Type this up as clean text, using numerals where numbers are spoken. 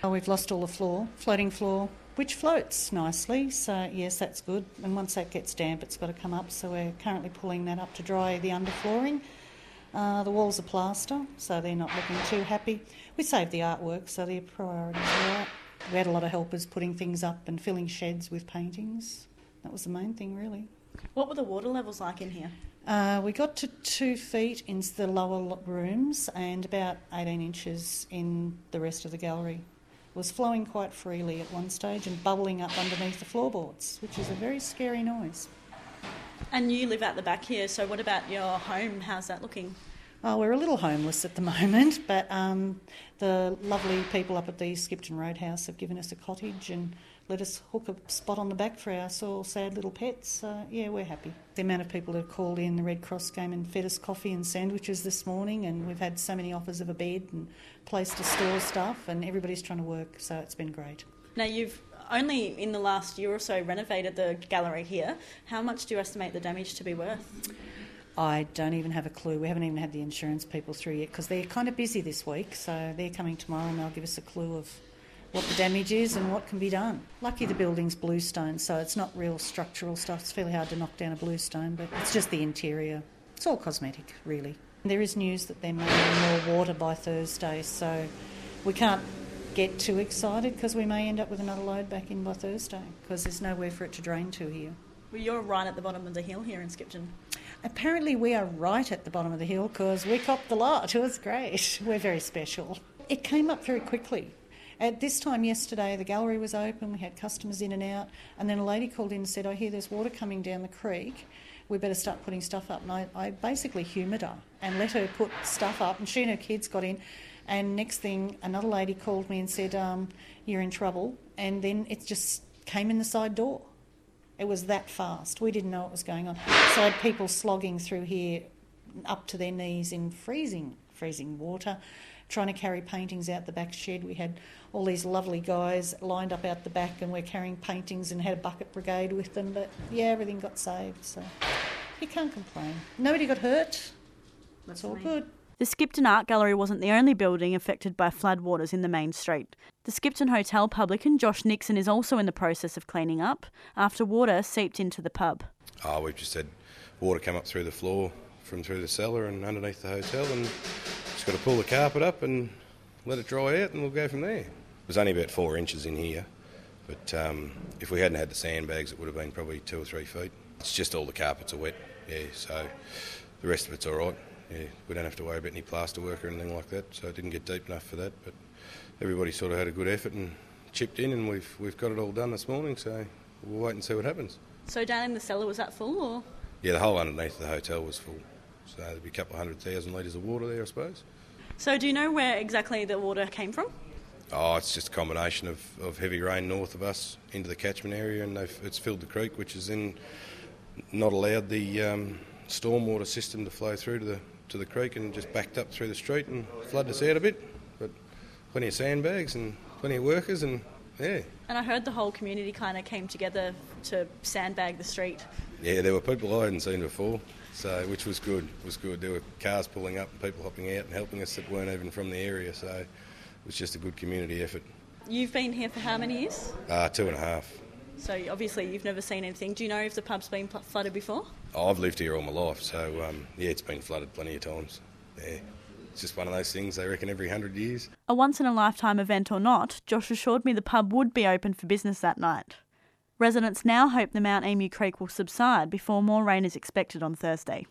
Oh, we've lost all the floor, floating floor, which floats nicely, so yes, that's good. And once that gets damp, it's got to come up, so we're currently pulling that up to dry the underflooring. The walls are plaster, so they're not looking too happy. We saved the artwork, so the priorities are right. We had a lot of helpers putting things up and filling sheds with paintings. That was the main thing, really. What were the water levels like in here? We got to 2 feet in the lower rooms and about 18 inches in the rest of the gallery. It was flowing quite freely at one stage and bubbling up underneath the floorboards, which is a very scary noise. And you live out the back here, so what about your home? How's that looking? Oh, we're a little homeless at the moment, but the lovely people up at the Skipton Roadhouse have given us a cottage and let us hook a spot on the back for our sore, sad little pets. Yeah, we're happy. The amount of people who have called in, the Red Cross came and fed us coffee and sandwiches this morning, and we've had so many offers of a bed and place to store stuff, and everybody's trying to work, so it's been great. Now, you've only in the last year or so renovated the gallery here. How much do you estimate the damage to be worth? I don't even have a clue. We haven't even had the insurance people through yet because they're kind of busy this week, so they're coming tomorrow and they'll give us a clue of what the damage is and what can be done. Lucky the building's bluestone, so it's not real structural stuff. It's fairly hard to knock down a bluestone, but it's just the interior. It's all cosmetic, really. There is news that there may be more water by Thursday, so we can't get too excited because we may end up with another load back in by Thursday because there's nowhere for it to drain to here. Well, you're right at the bottom of the hill here in Skipton. Apparently we are right at the bottom of the hill because we copped the lot. It was great. We're very special. It came up very quickly. At this time yesterday, the gallery was open, we had customers in and out, and then a lady called in and said, I hear there's water coming down the creek, we better start putting stuff up. And I basically humoured her and let her put stuff up, and she and her kids got in, and next thing, another lady called me and said, you're in trouble, and then it just came in the side door. It was that fast. We didn't know what was going on. So I had people slogging through here up to their knees in freezing water, trying to carry paintings out the back shed. We had all these lovely guys lined up out the back and we're carrying paintings and had a bucket brigade with them. But, yeah, everything got saved, so you can't complain. Nobody got hurt. That's all good. The Skipton Art Gallery wasn't the only building affected by floodwaters in the main street. The Skipton Hotel publican Josh Nixon is also in the process of cleaning up after water seeped into the pub. We've just had water come up through the floor from through the cellar and underneath the hotel, and just got to pull the carpet up and let it dry out and we'll go from there. It was only about 4 inches in here, but if we hadn't had the sandbags it would have been probably 2 or 3 feet. It's just all the carpets are wet, yeah, so the rest of it's all right. Yeah, we don't have to worry about any plaster work or anything like that, so it didn't get deep enough for that. But everybody sort of had a good effort and chipped in, and we've got it all done this morning, so we'll wait and see what happens. So down in the cellar, was that full, or? Yeah, the whole underneath the hotel was full, so there'd be a couple of 100,000 litres of water there, I suppose. So do you know where exactly the water came from? It's just a combination of heavy rain north of us into the catchment area, and it's filled the creek, which has then not allowed the stormwater system to flow through to the creek and just backed up through the street and flooded us out a bit. But plenty of sandbags and plenty of workers, and yeah. And I heard the whole community kind of came together to sandbag the street. Yeah, there were people I hadn't seen before, so which was good. It was good. There were cars pulling up and people hopping out and helping us that weren't even from the area, so it was just a good community effort. You've been here for how many years? 2.5. So obviously you've never seen anything. Do you know if the pub's been flooded before? I've lived here all my life, so yeah, it's been flooded plenty of times. Yeah, it's just one of those things, they reckon every 100 years. A once-in-a-lifetime event or not, Josh assured me the pub would be open for business that night. Residents now hope the Mount Emu Creek will subside before more rain is expected on Thursday.